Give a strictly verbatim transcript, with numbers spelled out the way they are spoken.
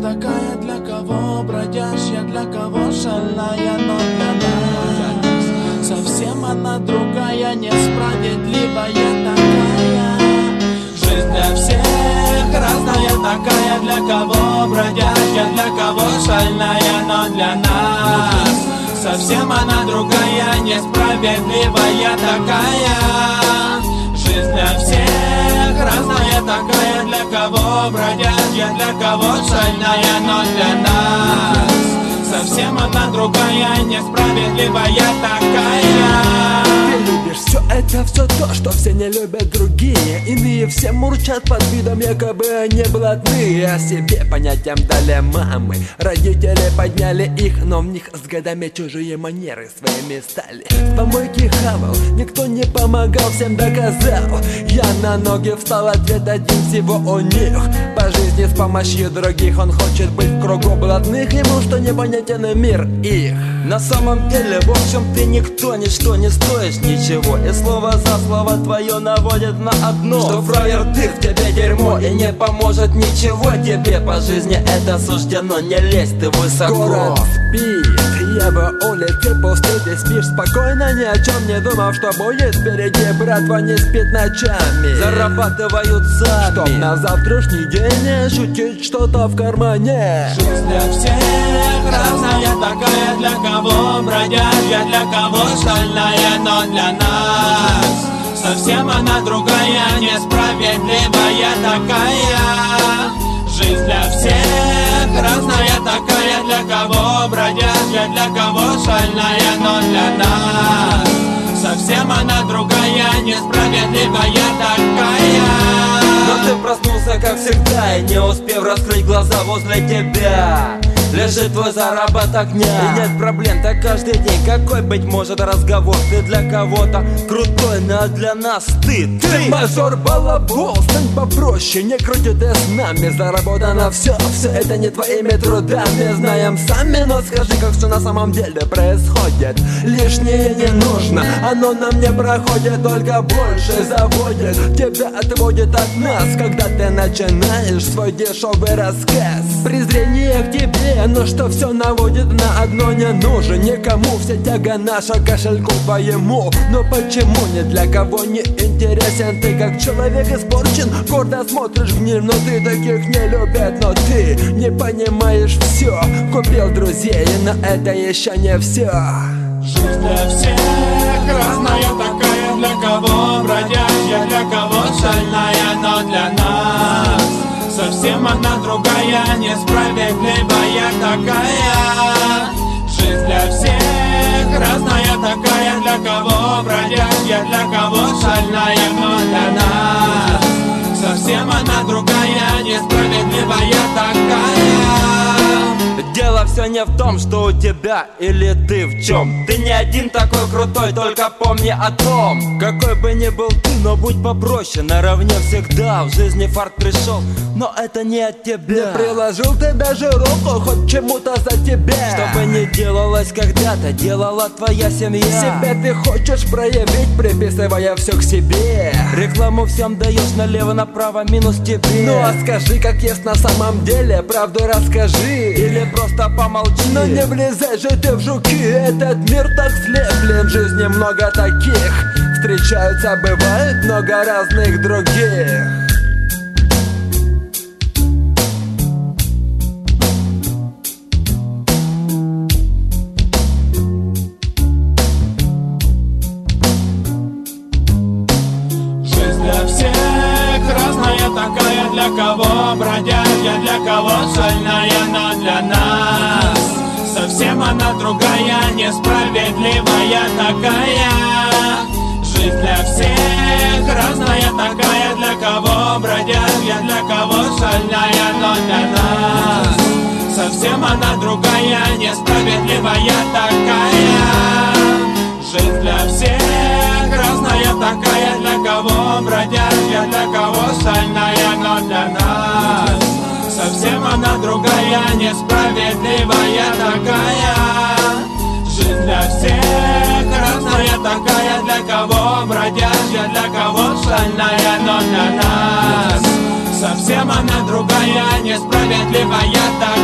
такая, для кого бродящая, для кого шальная, но для нас совсем она другая, несправедливая такая. Жизнь для всех разная такая, для кого бродящая, для кого шальная, но для нас совсем она другая, несправедливая такая. Жизнь для всех разная такая, для кого бродящая, для кого шальная, но для нас совсем она другая, несправедливая такая. Ты любишь все это, все то, что все не любят другие. Иные все мурчат под видом, якобы они блатные. О себе понятиям дали мамы, родители подняли их, но в них с годами чужие манеры своими стали. С помойки хавал, никто не помогал, всем доказал. Я на ноги встал, ответ один всего у них. По жизни с помощью других он хочет быть в кругу блатных, ему что непонятен мир их. На самом деле, в общем, ты никто, ничто не стоишь ничего. И слово за слово твое наводит на одно: что фраер ты, в тебе дерьмо, и не поможет ничего тебе. По жизни это суждено, не лезь ты высоко. Город спит, я по улице пустой, ты спишь спокойно, ни о чем не думав, что будет впереди. Братва не спит ночами, зарабатывают сами, чтоб на завтрашний день не шутить что-то в кармане. Жизнь для всех разная такая, для кого бродящая, для кого шальная, но для нас совсем она другая, несправедливая такая. Жизнь для всех разная такая, для кого бродящая, для кого шальная, но для нас совсем она другая, несправедливая такая. Но ты проснулся, как всегда, и не успев раскрыть глаза, возле тебя лежит твой заработок дня. И нет проблем, так каждый день. Какой, быть может, разговор? Ты для кого-то крутой, но для нас ты, ты, ты мажор балабол, стань попроще, не крути ты с нами. Заработано все, все это не твоими трудами. Знаем сами, но скажи, как все на самом деле происходит. Лишнее не нужно, оно нам не проходит, только больше заводит. Тебя отводит от нас, когда ты начинаешь свой дешевый рассказ. Презрение к тебе, но что все наводит на одно: не нужен никому, вся тяга наша кошельку твоему. Но почему ни для кого не интересен ты, как человек испорчен? Гордо смотришь в них, но ты таких не любят. Но ты не понимаешь все, купил друзей, но это еще не все. Жизнь для всех разная такая, для кого бродящая, для кого шальная, но для нас совсем она другая, несправедливая такая. Жизнь для всех разная такая, для кого бродящая, для кого шальная, но для нас совсем она другая, несправедливая такая. Дело все не в том, что у тебя или ты в чем. Ты не один такой крутой, только помни о том. Какой бы ни был ты, но будь попроще, наравне всегда. В жизни фарт пришел, но это не от тебя. Не приложил ты даже руку хоть чему-то за тебя. Что бы ни делалось когда-то, делала твоя семья. Себя ты хочешь проявить, приписывая все к себе. Рекламу всем даешь налево-направо, минус тебе. Ну а скажи, как есть на самом деле, правду расскажи. Или просто помолчи. Но не влезай же ты в жуки, этот мир так слеплен. В жизни много таких, встречаются, бывает много разных других. Жизнь для всех разная такая, для кого бродящая, для кого шальная, но для нас совсем она другая, несправедливая такая. Жизнь для всех разная такая, для кого бродящая, для кого шальная, но для нас совсем она другая, несправедливая такая. Жизнь для всех разная такая, для кого бродящая, для кого шальная, но для нас совсем она другая, несправедливая такая. Жизнь для всех разная такая, для кого бродящая, для кого шальная, но для нас Совсем она другая, несправедливая такая.